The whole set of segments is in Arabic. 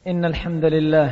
إن الحمد لله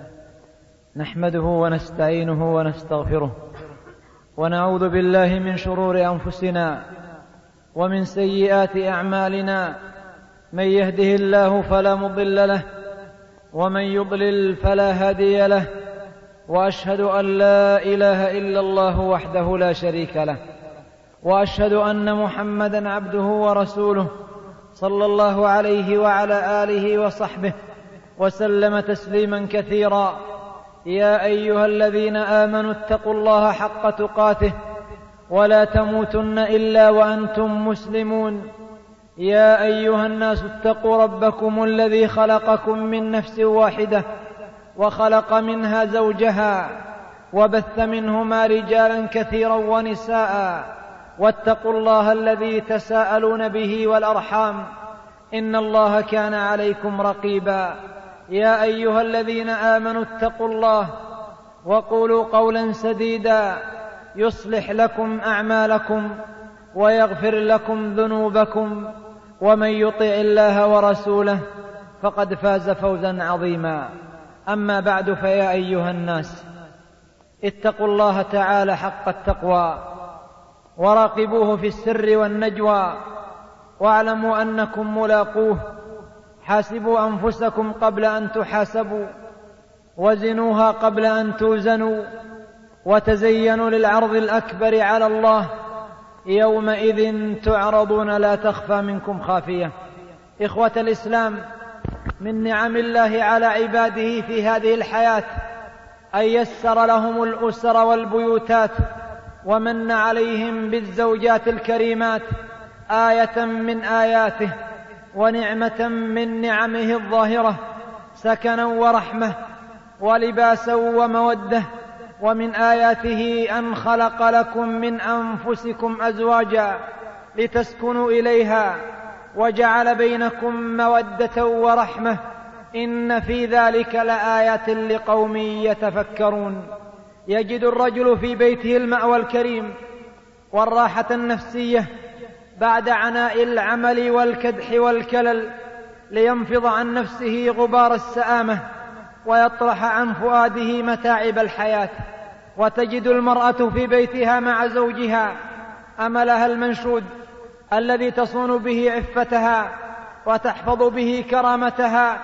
نحمده ونستعينه ونستغفره ونعوذ بالله من شرور أنفسنا ومن سيئات أعمالنا. من يهده الله فلا مضل له ومن يضلل فلا هادي له، وأشهد أن لا إله إلا الله وحده لا شريك له، وأشهد أن محمدا عبده ورسوله صلى الله عليه وعلى آله وصحبه وسلم تسليما كثيرا. يا أيها الذين آمنوا اتقوا الله حق تقاته ولا تموتن إلا وأنتم مسلمون. يا أيها الناس اتقوا ربكم الذي خلقكم من نفس واحدة وخلق منها زوجها وبث منهما رجالا كثيرا ونساء، واتقوا الله الذي تساءلون به والأرحام إن الله كان عليكم رقيبا. يا أيها الذين آمنوا اتقوا الله وقولوا قولا سديدا يصلح لكم أعمالكم ويغفر لكم ذنوبكم، ومن يطع الله ورسوله فقد فاز فوزا عظيما. أما بعد، فيا أيها الناس اتقوا الله تعالى حق التقوى وراقبوه في السر والنجوى، واعلموا أنكم ملاقوه. حاسبوا أنفسكم قبل أن تحاسبوا، وزنوها قبل أن توزنوا، وتزينوا للعرض الأكبر على الله يومئذ تعرضون لا تخفى منكم خافية. إخوة الإسلام، من نعم الله على عباده في هذه الحياة أن يسر لهم الأسر والبيوتات، ومن عليهم بالزوجات الكريمات، آية من آياته ونعمة من نعمه الظاهرة، سكنا ورحمة ولباسا ومودة. ومن آياته أن خلق لكم من أنفسكم أزواجا لتسكنوا إليها وجعل بينكم مودة ورحمة، إن في ذلك لآيات لقوم يتفكرون. يجد الرجل في بيته المأوى الكريم والراحة النفسية بعد عناء العمل والكدح والكلل، لينفض عن نفسه غبار السآمة ويطرح عن فؤاده متاعب الحياة. وتجد المرأة في بيتها مع زوجها أملها المنشود الذي تصون به عفتها وتحفظ به كرامتها،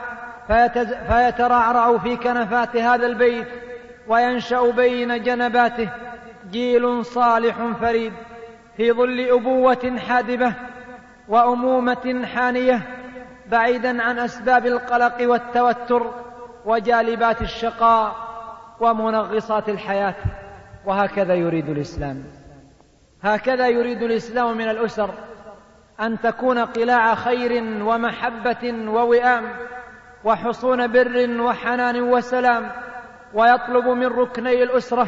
فيترعرع في كنفات هذا البيت وينشأ بين جنباته جيل صالح فريد في ظل أبوة حادبة وأمومة حانية، بعيدا عن أسباب القلق والتوتر وجالبات الشقاء ومنغصات الحياة. وهكذا يريد الإسلام، هكذا يريد الإسلام من الأسر، أن تكون قلاع خير ومحبة ووئام وحصون بر وحنان وسلام. ويطلب من ركني الأسرة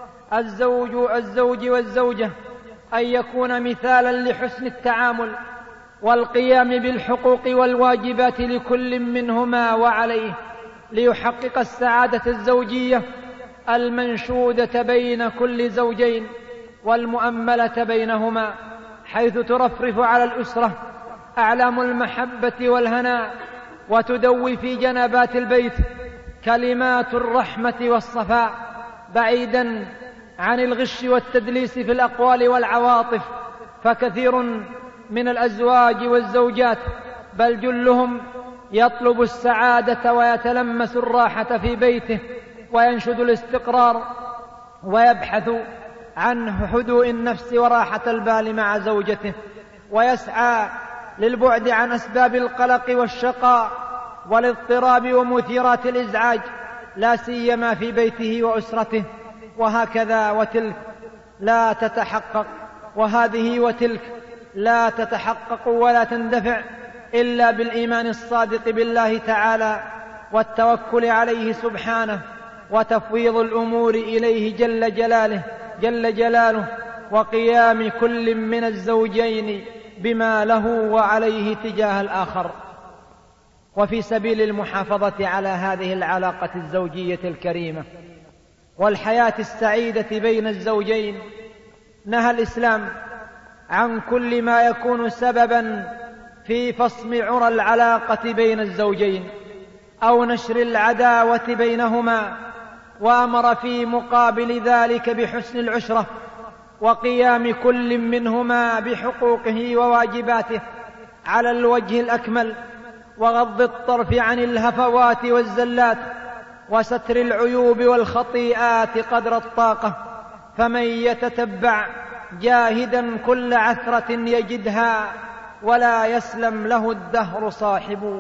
الزوج والزوجة أن يكون مثالا لحسن التعامل والقيام بالحقوق والواجبات لكل منهما وعليه، ليحقق السعادة الزوجية المنشودة بين كل زوجين والمؤملة بينهما، حيث ترفرف على الأسرة أعلام المحبة والهناء، وتدوي في جنبات البيت كلمات الرحمة والصفاء، بعيدا عن الغش والتدليس في الأقوال والعواطف. فكثير من الأزواج والزوجات، بل جلهم، يطلب السعادة ويتلمس الراحة في بيته وينشد الاستقرار، ويبحث عن هدوء النفس وراحة البال مع زوجته، ويسعى للبعد عن أسباب القلق والشقاء والاضطراب ومثيرات الإزعاج، لا سيما في بيته وأسرته. وهكذا وتلك لا تتحقق، وهذه وتلك لا تتحقق ولا تندفع إلا بالإيمان الصادق بالله تعالى والتوكل عليه سبحانه، وتفويض الأمور إليه جل جلاله، وقيام كل من الزوجين بما له وعليه تجاه الآخر. وفي سبيل المحافظة على هذه العلاقة الزوجية الكريمة والحياة السعيدة بين الزوجين، نهى الإسلام عن كل ما يكون سببا في فصم عرى العلاقة بين الزوجين، أو نشر العداوة بينهما، وأمر في مقابل ذلك بحسن العشرة وقيام كل منهما بحقوقه وواجباته على الوجه الأكمل، وغض الطرف عن الهفوات والزلات، وستر العيوب والخطيئات قدر الطاقة. فمن يتتبع جاهدا كل عثرة يجدها، ولا يسلم له الدهر صاحب.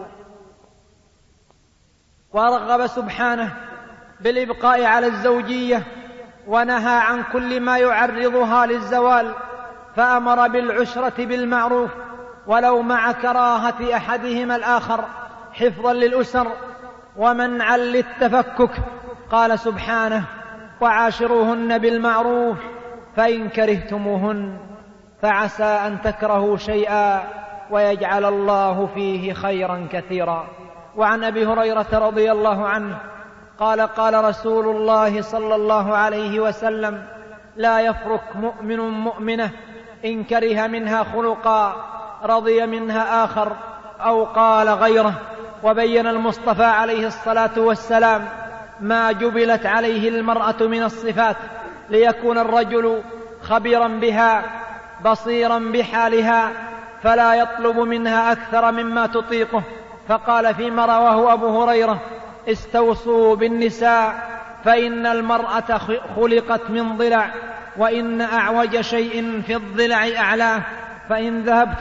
ورغب سبحانه بالإبقاء على الزوجية، ونهى عن كل ما يعرضها للزوال، فأمر بالعشرة بالمعروف ولو مع كراهة أحدهما الآخر، حفظا للأسر ومنعا للتفكك. قال سبحانه: وعاشروهن بالمعروف فإن كرهتموهن فعسى أن تكرهوا شيئا ويجعل الله فيه خيرا كثيرا. وعن أبي هريرة رضي الله عنه قال: قال رسول الله صلى الله عليه وسلم: لا يفرق مؤمن مؤمنة إن كره منها خلقا رضي منها آخر، أو قال غيره. وبين المصطفى عليه الصلاة والسلام ما جبلت عليه المرأة من الصفات، ليكون الرجل خبيرا بها بصيرا بحالها، فلا يطلب منها أكثر مما تطيقه. فقال فيما رواه أبو هريرة: استوصوا بالنساء فإن المرأة خلقت من ضلع، وإن أعوج شيء في الضلع أعلاه، فإن ذهبت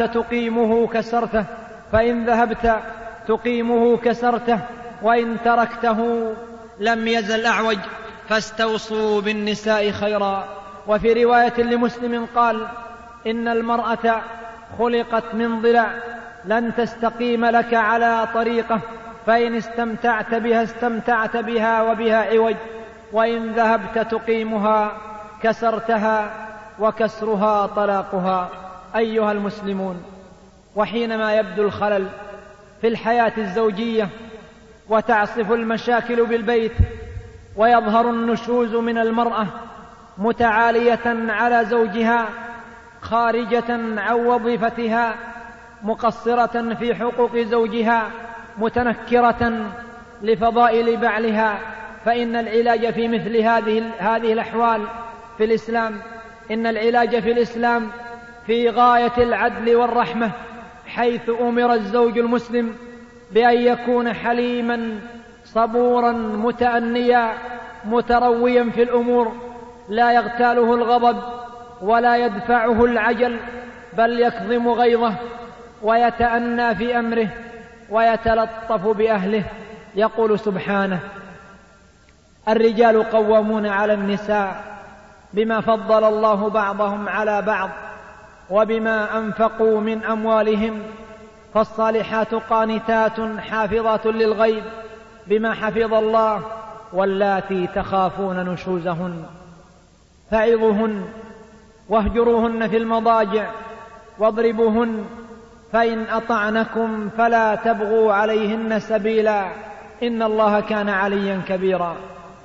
تقيمه كسرته، وإن تركته لم يزل أعوج، فاستوصوا بالنساء خيرا. وفي رواية لمسلم قال: إن المرأة خلقت من ضلع، لن تستقيم لك على طريقة، فإن استمتعت بها استمتعت بها وبها عوج، وإن ذهبت تقيمها كسرتها، وكسرها طلاقها. أيها المسلمون، وحينما يبدو الخلل في الحياة الزوجية وتعصف المشاكل بالبيت، ويظهر النشوز من المرأة متعالية على زوجها، خارجة عن وظيفتها، مقصرة في حقوق زوجها، متنكرة لفضائل بعلها، فإن العلاج في مثل هذه الأحوال في الإسلام، إن العلاج في الإسلام في غاية العدل والرحمة، حيث أمر الزوج المسلم بأن يكون حليما صبورا متأنيا مترويا في الأمور، لا يغتاله الغضب ولا يدفعه العجل، بل يكظم غيظه ويتأنى في أمره ويتلطف بأهله. يقول سبحانه: الرجال قوامون على النساء بما فضل الله بعضهم على بعض وبما أنفقوا من أموالهم، فالصالحات قانتات حافظات للغيب بما حفظ الله، واللاتي تخافون نشوزهن فعظوهن واهجروهن في المضاجع واضربوهن، فإن أطعنكم فلا تبغوا عليهن سبيلا، إن الله كان عليا كبيرا.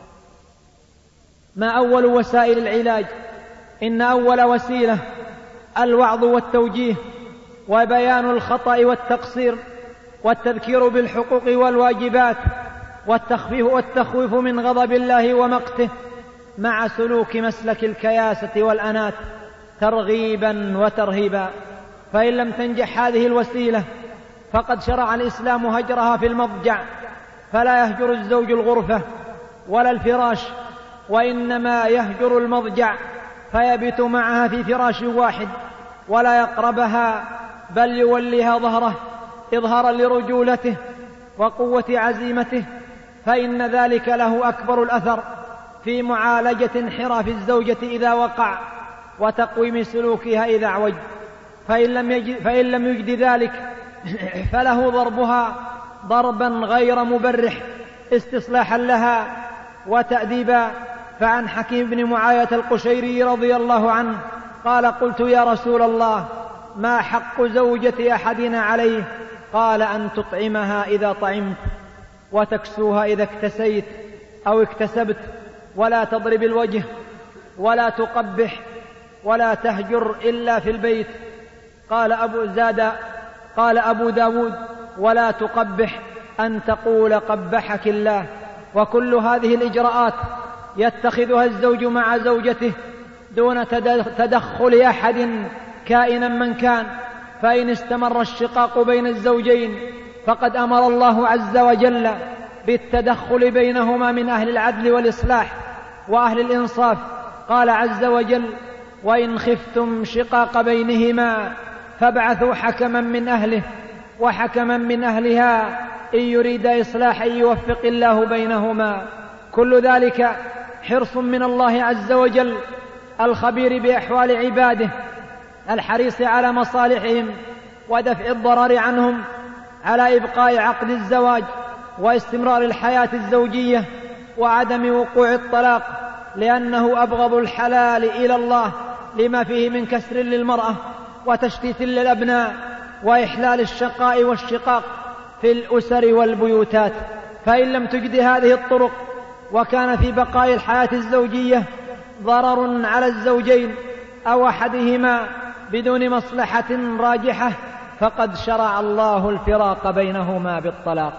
ما أول وسائل العلاج؟ إن أول وسيلة الوعظ والتوجيه، وبيان الخطأ والتقصير، والتذكير بالحقوق والواجبات، والتخويف من غضب الله ومقته، مع سلوك مسلك الكياسة والأنات ترغيبا وترهيبا. فإن لم تنجح هذه الوسيلة فقد شرع الإسلام هجرها في المضجع، فلا يهجر الزوج الغرفة ولا الفراش، وإنما يهجر المضجع، فيبت معها في فراش واحد ولا يقربها، بل يوليها ظهره إظهارا لرجولته وقوة عزيمته، فإن ذلك له أكبر الأثر في معالجة انحراف الزوجة إذا وقع، وتقويم سلوكها إذا اعوج. فإن لم يجد ذلك فله ضربها ضربا غير مبرح استصلاحا لها وتأديبا. فعن حكيم بن معاية القشيري رضي الله عنه قال: قلت يا رسول الله، ما حق زوجة أحدنا عليه؟ قال: أن تطعمها إذا طعمت، وتكسوها إذا اكتسيت أو اكتسبت، ولا تضرب الوجه، ولا تقبح، ولا تهجر إلا في البيت. قال أبو داود: ولا تقبح أن تقول قبحك الله. وكل هذه الإجراءات يتخذها الزوج مع زوجته دون تدخل أحد كائنا من كان. فإن استمر الشقاق بين الزوجين فقد أمر الله عز وجل بالتدخل بينهما من أهل العدل والإصلاح وأهل الإنصاف. قال عز وجل: وإن خفتم شقاق بينهما فابعثوا حكما من أهله وحكما من أهلها إن يريد إصلاحا يوفق الله بينهما. كل ذلك حرص من الله عز وجل الخبير بأحوال عباده، الحريص على مصالحهم ودفع الضرر عنهم، على إبقاء عقد الزواج واستمرار الحياة الزوجية وعدم وقوع الطلاق، لأنه أبغض الحلال إلى الله لما فيه من كسر للمرأة وتشتيت للأبناء وإحلال الشقاء والشقاق في الأسر والبيوتات. فإن لم تجد هذه الطرق وكان في بقاء الحياة الزوجية ضرر على الزوجين أو أحدهما بدون مصلحة راجحة فقد شرع الله الفراق بينهما بالطلاق،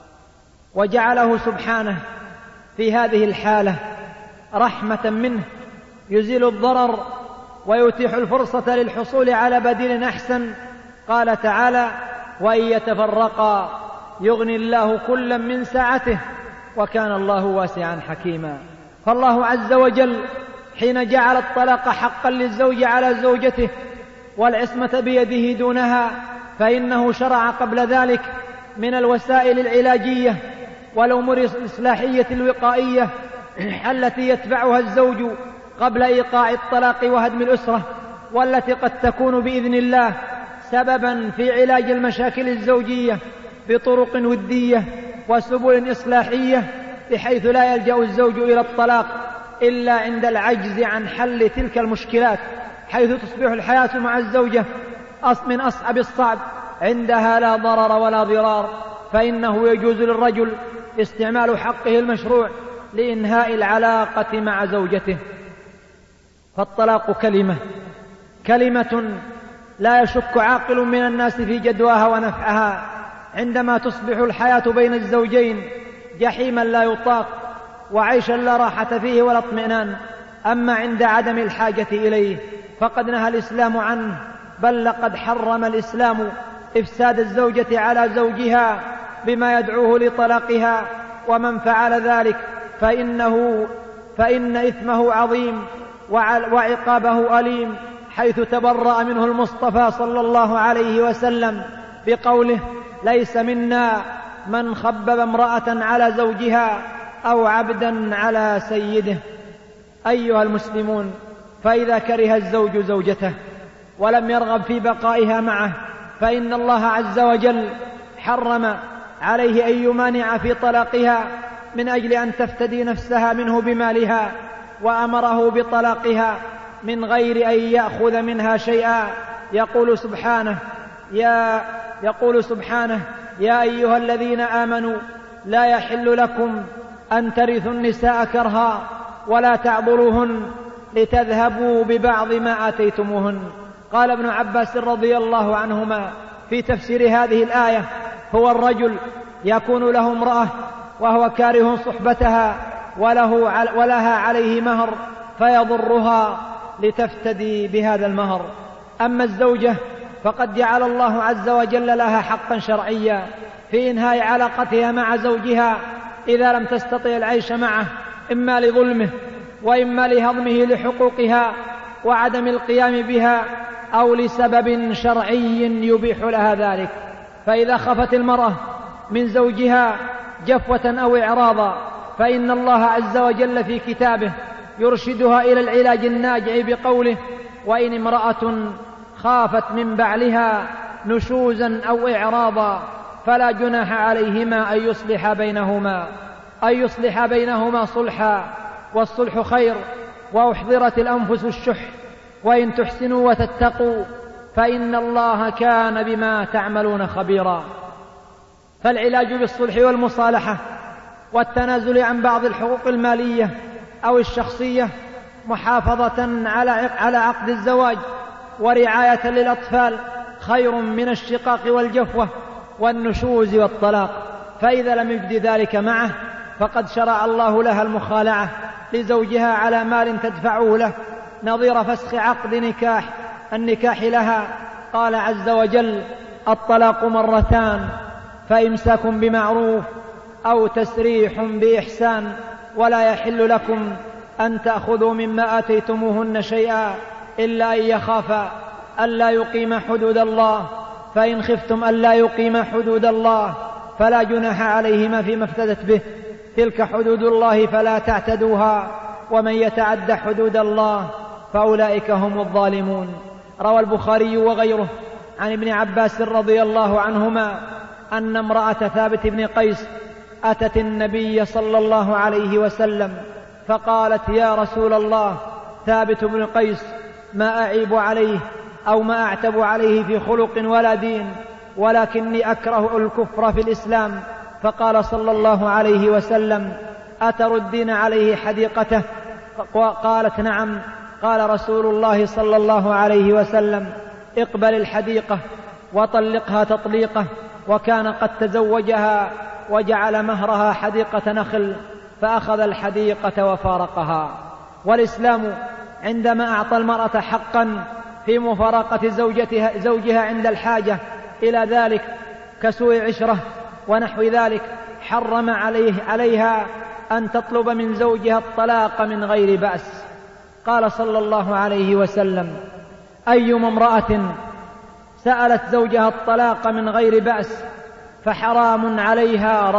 وجعله سبحانه في هذه الحالة رحمة منه يزيل الضرر ويتيح الفرصة للحصول على بديل أحسن. قال تعالى: وإن يتفرقا يغني الله كلا من سعته وكان الله واسعا حكيما. فالله عز وجل حين جعل الطلاق حقا للزوج على زوجته والعصمة بيده دونها فإنه شرع قبل ذلك من الوسائل العلاجية والأمور الإصلاحية الوقائية التي يتبعها الزوج قبل إيقاع الطلاق وهدم الأسرة، والتي قد تكون بإذن الله سببا في علاج المشاكل الزوجية بطرق ودية وسبل إصلاحية، بحيث لا يلجأ الزوج إلى الطلاق إلا عند العجز عن حل تلك المشكلات، حيث تصبح الحياة مع الزوجة من أصعب الصعب، عندها لا ضرر ولا ضرار، فإنه يجوز للرجل استعمال حقه المشروع لإنهاء العلاقة مع زوجته. فالطلاق كلمة لا يشك عاقل من الناس في جدواها ونفعها عندما تصبح الحياة بين الزوجين جحيما لا يطاق وعيشا لا راحة فيه ولا اطمئنان. أما عند عدم الحاجة إليه فقد نهى الإسلام عنه، بل لقد حرم الإسلام إفساد الزوجة على زوجها بما يدعوه لطلاقها، ومن فعل ذلك فإن إثمه عظيم وعقابه أليم، حيث تبرأ منه المصطفى صلى الله عليه وسلم بقوله: ليس منا من خبب امرأة على زوجها أو عبدا على سيده. أيها المسلمون، فإذا كره الزوج زوجته ولم يرغب في بقائها معه فإن الله عز وجل حرم عليه أن يمانع في طلاقها من أجل أن تفتدي نفسها منه بمالها، وأمره بطلاقها من غير أن يأخذ منها شيئا. يقول سبحانه: يا أيها الذين آمنوا لا يحل لكم أن ترثوا النساء كرها ولا تعضلوهن لتذهبوا ببعض ما آتيتموهن. قال ابن عباس رضي الله عنهما في تفسير هذه الآية: هو الرجل يكون له امرأة وهو كاره صحبتها ولها عليه مهر فيضرها لتفتدي بهذا المهر. أما الزوجة فقد جعل الله عز وجل لها حقا شرعيا في إنهاء علاقتها مع زوجها إذا لم تستطع العيش معه، إما لظلمه وإما لهضمه لحقوقها وعدم القيام بها، أو لسبب شرعي يبيح لها ذلك. فإذا خفت المرأة من زوجها جفوة أو إعراضا فإن الله عز وجل في كتابه يرشدها إلى العلاج الناجع بقوله: وإن امرأة خافت من بعلها نشوزا أو إعراضا فلا جناح عليهما أن يصلح بينهما صلحا، والصلح خير، وأحضرت الأنفس الشح، وإن تحسنوا وتتقوا فإن الله كان بما تعملون خبيرا. فالعلاج بالصلح والمصالحة والتنازل عن بعض الحقوق المالية أو الشخصية محافظة على عقد الزواج ورعاية للأطفال خير من الشقاق والجفوة والنشوز والطلاق. فإذا لم يجد ذلك معه فقد شرع الله لها المخالعة لزوجها على مال تدفعه له نظير فسخ عقد النكاح لها. قال عز وجل: الطلاق مرتان فإمساك بمعروف أو تسريح بإحسان ولا يحل لكم أن تأخذوا مما آتيتموهن شيئا إلا أن يخافا ألا يقيما حدود الله، فإن خفتم ألا يقيما حدود الله فلا جناح عليهما فيما افتدت به، تلك حدود الله فلا تعتدوها، ومن يتعد حدود الله فأولئك هم الظالمون. روى البخاري وغيره عن ابن عباس رضي الله عنهما أن امرأة ثابت بن قيس أتت النبي صلى الله عليه وسلم فقالت: يا رسول الله، ثابت بن قيس ما أعيب عليه أو ما أعتب عليه في خلق ولا دين، ولكني أكره الكفر في الإسلام. فقال صلى الله عليه وسلم: أتردين عليه حديقته؟ قالت: نعم. قال رسول الله صلى الله عليه وسلم: اقبل الحديقة وطلقها تطليقة. وكان قد تزوجها وجعل مهرها حديقة نخل، فأخذ الحديقة وفارقها. والإسلام عندما أعطى المرأة حقا في مفارقة زوجها عند الحاجة إلى ذلك كسوء عشرة ونحو ذلك، حرم عليها أن تطلب من زوجها الطلاق من غير بأس. قال صلى الله عليه وسلم: أيما امرأة سألت زوجها الطلاق من غير بأس فحرام عليها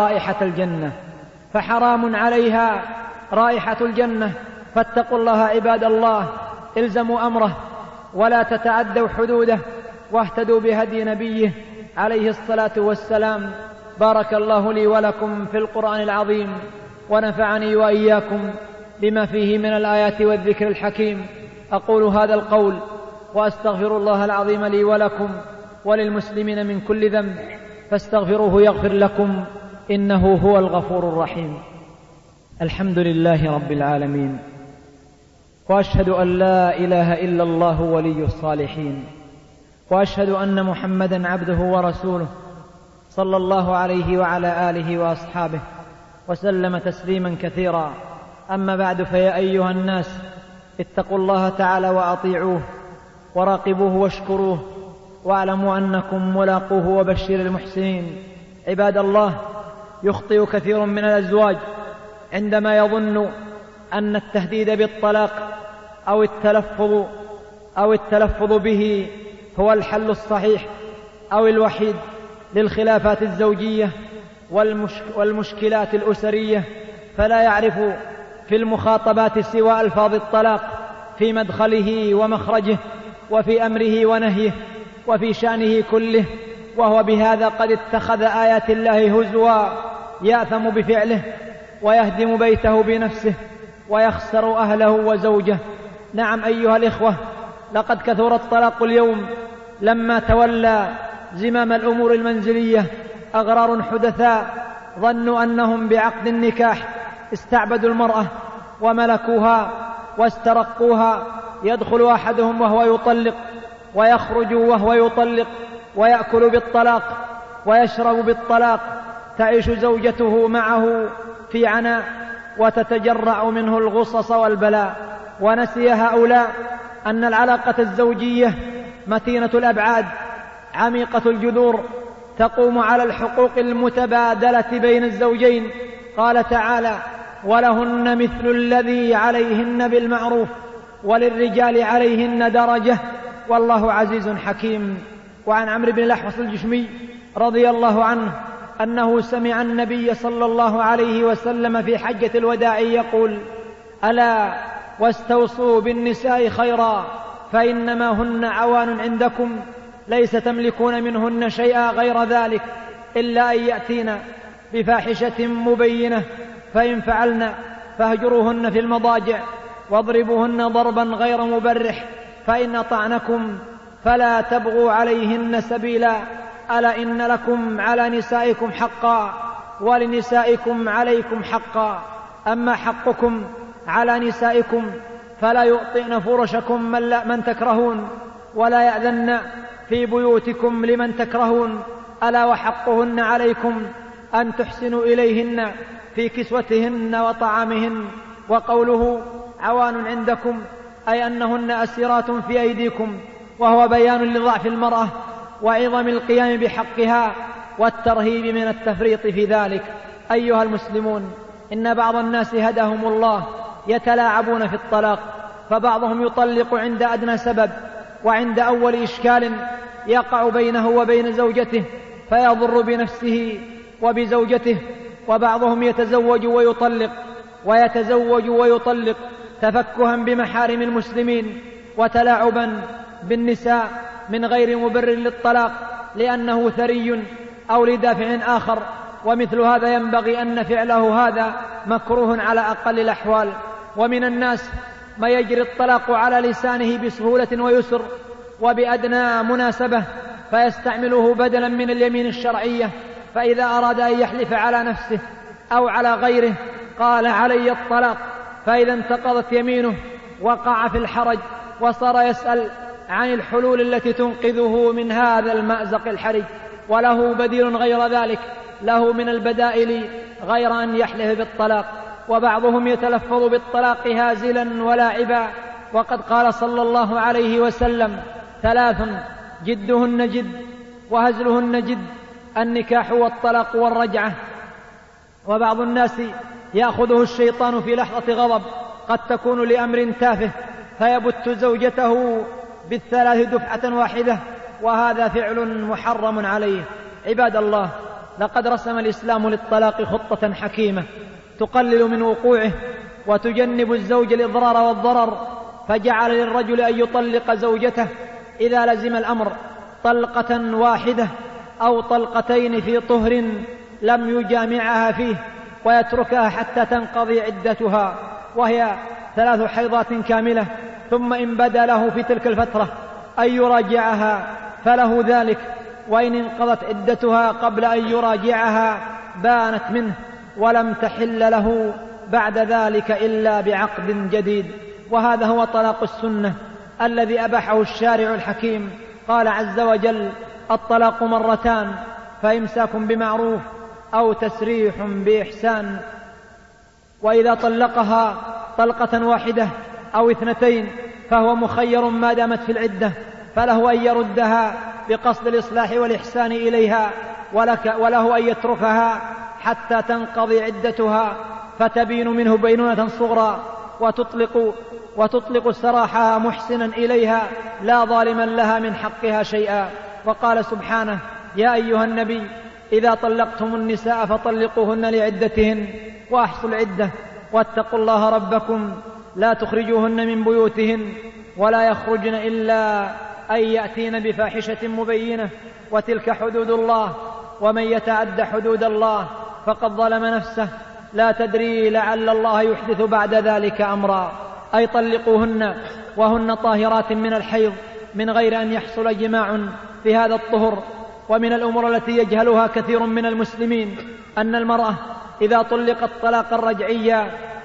رائحة الجنة. فاتقوا الله عباد الله، الزموا أمره ولا تتعدوا حدوده، واهتدوا بهدي نبيه عليه الصلاة والسلام. بارك الله لي ولكم في القرآن العظيم، ونفعني وإياكم بما فيه من الآيات والذكر الحكيم. أقول هذا القول وأستغفر الله العظيم لي ولكم وللمسلمين من كل ذنب، فاستغفروه يغفر لكم، إنه هو الغفور الرحيم. الحمد لله رب العالمين، وأشهد أن لا إله إلا الله ولي الصالحين، وأشهد أن محمدا عبده ورسوله صلى الله عليه وعلى آله وأصحابه وسلم تسليما كثيرا. أما بعد، فيا أيها الناس، اتقوا الله تعالى وأطيعوه وراقبوه واشكروه، واعلموا أنكم ملاقوه، وبشر المحسنين. عباد الله، يخطئ كثير من الأزواج عندما يظن أن التهديد بالطلاق أو التلفظ به هو الحل الصحيح أو الوحيد للخلافات الزوجية والمشكلات الأسرية، فلا يعرف في المخاطبات سوى ألفاظ الطلاق في مدخله ومخرجه، وفي أمره ونهيه، وفي شأنه كله، وهو بهذا قد اتخذ آيات الله هزوا، يأثم بفعله ويهدم بيته بنفسه ويخسر أهله وزوجه. نعم أيها الإخوة، لقد كثر الطلاق اليوم لما تولى زمام الأمور المنزلية أغرار حدثاء ظنوا أنهم بعقد النكاح استعبدوا المرأة وملكوها واسترقوها. يدخل أحدهم وهو يطلق، ويخرج وهو يطلق، ويأكل بالطلاق ويشرب بالطلاق، تعيش زوجته معه في عناء وتتجرع منه الغصص والبلاء. ونسي هؤلاء أن العلاقة الزوجية متينة الأبعاد عميقة الجذور، تقوم على الحقوق المتبادلة بين الزوجين. قال تعالى: ولهن مثل الذي عليهن بالمعروف وللرجال عليهن درجة والله عزيز حكيم. وعن عمرو بن الأحوص الجشمي رضي الله عنه أنه سمع النبي صلى الله عليه وسلم في حجة الوداع يقول: ألا واستوصوا بالنساء خيرا، فإنما هن عوان عندكم، ليس تملكون منهن شيئا غير ذلك إلا أن يأتين بفاحشة مبينة، فإن فعلن فاهجروهن في المضاجع واضربوهن ضربا غير مبرح، فإن أطعنكم فلا تبغوا عليهن سبيلا، ألا إن لكم على نسائكم حقا ولنسائكم عليكم حقا. أما حقكم على نسائكم فلا يؤطئن فرشكم من تكرهون، ولا يأذن في بيوتكم لمن تكرهون، ألا وحقهن عليكم أن تحسنوا إليهن في كسوتهن وطعامهن. وقوله عوان عندكم أي أنهن أسيرات في أيديكم، وهو بيان لضعف المرأة وعظم القيام بحقها والترهيب من التفريط في ذلك. أيها المسلمون، إن بعض الناس هداهم الله يتلاعبون في الطلاق، فبعضهم يطلق عند أدنى سبب وعند أول إشكال يقع بينه وبين زوجته فيضر بنفسه وبزوجته. وبعضهم يتزوج ويطلق تفكها بمحارم المسلمين وتلاعبا بالنساء من غير مبرر للطلاق لأنه ثري أو لدافع آخر، ومثل هذا ينبغي أن فعله هذا مكروه على أقل الأحوال. ومن الناس ما يجري الطلاق على لسانه بسهولة ويسر وبأدنى مناسبة فيستعمله بدلا من اليمين الشرعية، فإذا أراد أن يحلف على نفسه أو على غيره قال علي الطلاق، فإذا انتقضت يمينه وقع في الحرج وصار يسأل عن الحلول التي تنقذه من هذا المأزق الحرج، وله بديل غير ذلك، له من البدائل غير أن يحلف بالطلاق. وبعضهم يتلفظ بالطلاق هازلا ولاعبا، وقد قال صلى الله عليه وسلم: 3 جدهن جد وهزلهن جد، النكاح والطلاق والرجعة. وبعض الناس يأخذه الشيطان في لحظة غضب قد تكون لأمر تافه فيبت زوجته ب3 دفعة واحدة، وهذا فعل محرم عليه. عباد الله، لقد رسم الإسلام للطلاق خطة حكيمة تقلل من وقوعه وتجنب الزوج الإضرار والضرر، فجعل للرجل أن يطلق زوجته إذا لزم الأمر طلقة واحدة أو طلقتين في طهر لم يجامعها فيه، ويتركها حتى تنقضي عدتها وهي 3 حيضات كاملة، ثم إن بدا له في تلك الفترة أن يراجعها فله ذلك، وإن انقضت عدتها قبل أن يراجعها بانت منه ولم تحل له بعد ذلك إلا بعقد جديد. وهذا هو طلاق السنة الذي أباحه الشارع الحكيم. قال عز وجل: الطلاق 2، فإمساك بمعروف أو تسريح بإحسان. وإذا طلقها طلقة واحدة أو 2 فهو مخير ما دامت في العدة، فله أن يردها بقصد الإصلاح والإحسان إليها، وله أن يتركها حتى تنقضي عدتها فتبين منه بينونة صغرى وتطلق سراحها محسنا إليها لا ظالما لها من حقها شيئا. وقال سبحانه: يا أيها النبي إذا طلقتم النساء فطلقوهن لعدتهن وأحصوا العدة واتقوا الله ربكم لا تخرجوهن من بيوتهن ولا يخرجن إلا أن يأتين بفاحشة مبينة وتلك حدود الله ومن يتعد حدود الله فقد ظلم نفسه لا تدري لعل الله يحدث بعد ذلك أمرا. أي طلقوهن وهن طاهرات من الحيض من غير أن يحصل جماع في هذا الطهر. ومن الأمور التي يجهلها كثير من المسلمين أن المرأة إذا طلقت طلاقا رجعيا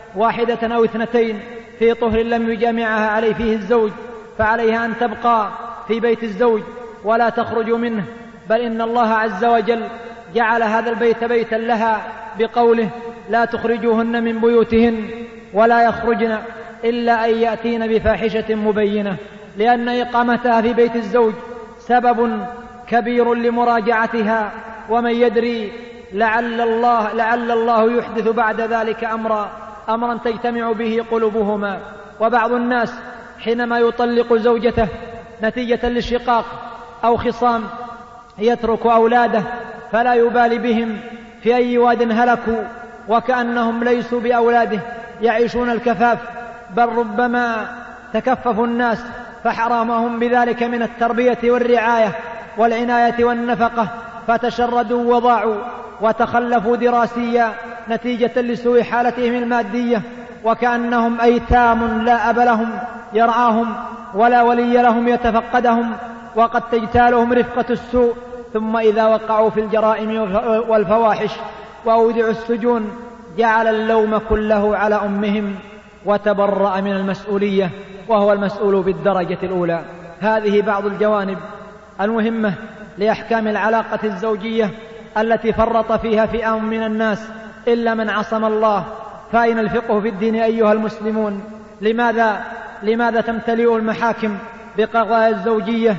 1 أو 2 في طهر لم يجامعها عليه فيه الزوج فعليها أن تبقى في بيت الزوج ولا تخرج منه، بل إن الله عز وجل جعل هذا البيت بيتا لها بقوله: لا تخرجوهن من بيوتهن ولا يخرجن إلا أن يأتين بفاحشة مبينة، لأن إقامتها في بيت الزوج سبب كبير لمراجعتها، ومن يدري لعل الله يحدث بعد ذلك أمرا تجتمع به قلوبهما. وبعض الناس حينما يطلق زوجته نتيجة للشقاق أو خصام يترك أولاده فلا يبالي بهم في أي واد هلكوا وكأنهم ليسوا بأولاده يعيشون الكفاف، بل ربما تكففوا الناس فحرمهم بذلك من التربية والرعاية والعناية والنفقة، فتشردوا وضاعوا وتخلفوا دراسيا نتيجة لسوء حالتهم المادية، وكأنهم أيتام لا أب لهم يرعاهم ولا ولي لهم يتفقدهم، وقد تجتالهم رفقة السوء، ثم إذا وقعوا في الجرائم والفواحش وأودعوا السجون جعل اللوم كله على أمهم وتبرأ من المسؤولية وهو المسؤول بالدرجة الأولى. هذه بعض الجوانب المهمة لأحكام العلاقة الزوجية التي فرط فيها فئام من الناس إلا من عصم الله. فأين الفقه في الدين أيها المسلمون؟ لماذا تمتلئ المحاكم بقضايا الزوجية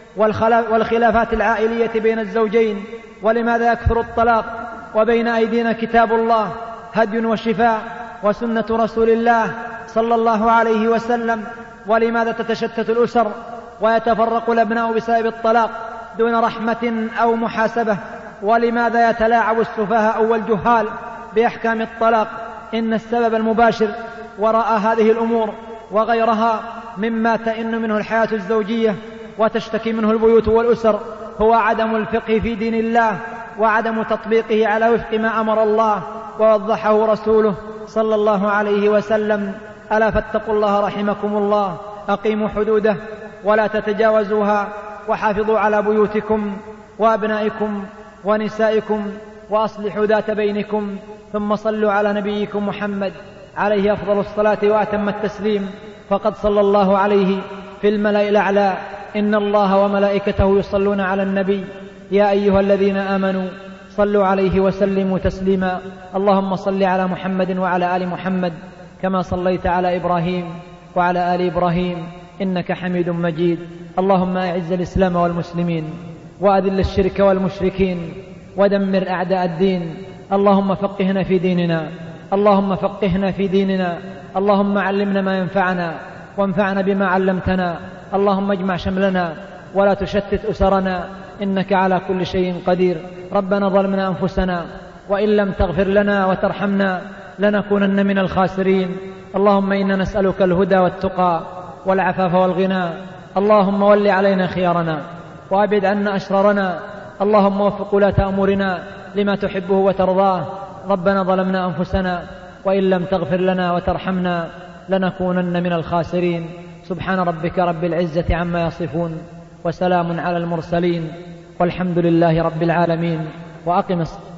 والخلافات العائلية بين الزوجين؟ ولماذا يكثر الطلاق وبين أيدينا كتاب الله هدي وشفاء وسنة رسول الله صلى الله عليه وسلم؟ ولماذا تتشتت الأسر ويتفرق الأبناء بسبب الطلاق دون رحمة أو محاسبة؟ ولماذا يتلاعب السفهاء والجهال بأحكام الطلاق؟ إن السبب المباشر وراء هذه الأمور وغيرها مما تئن منه الحياة الزوجية وتشتكي منه البيوت والأسر هو عدم الفقه في دين الله وعدم تطبيقه على وفق ما أمر الله ووضحه رسوله صلى الله عليه وسلم. ألا فاتقوا الله رحمكم الله، أقيموا حدوده ولا تتجاوزوها، وحافظوا على بيوتكم وأبنائكم ونسائكم، وأصلحوا ذات بينكم، ثم صلوا على نبيكم محمد عليه أفضل الصلاة وأتم التسليم. فقد صلى الله عليه في الملأ الأعلى: إن الله وملائكته يصلون على النبي يا أيها الذين آمنوا صلوا عليه وسلموا تسليما. اللهم صل على محمد وعلى آل محمد كما صليت على إبراهيم وعلى آل إبراهيم إنك حميد مجيد. اللهم أعز الإسلام والمسلمين وأذل الشرك والمشركين ودمر أعداء الدين. اللهم فقهنا في ديننا، اللهم فقهنا في ديننا، اللهم علمنا ما ينفعنا وانفعنا بما علمتنا. اللهم اجمع شملنا ولا تشتت أسرنا، إنك على كل شيء قدير. ربنا ظلمنا أنفسنا وإن لم تغفر لنا وترحمنا لنكونن من الخاسرين. اللهم إنا نسألك الهدى والتقى والعفاف والغنى. اللهم ول علينا خيارنا وأبعد عنا أشرارنا. اللهم وفق ولاة أمورنا لما تحبه وترضاه. ربنا ظلمنا أنفسنا وإن لم تغفر لنا وترحمنا لنكونن من الخاسرين. سبحان ربك رب العزة عما يصفون وسلام على المرسلين والحمد لله رب العالمين. وأقم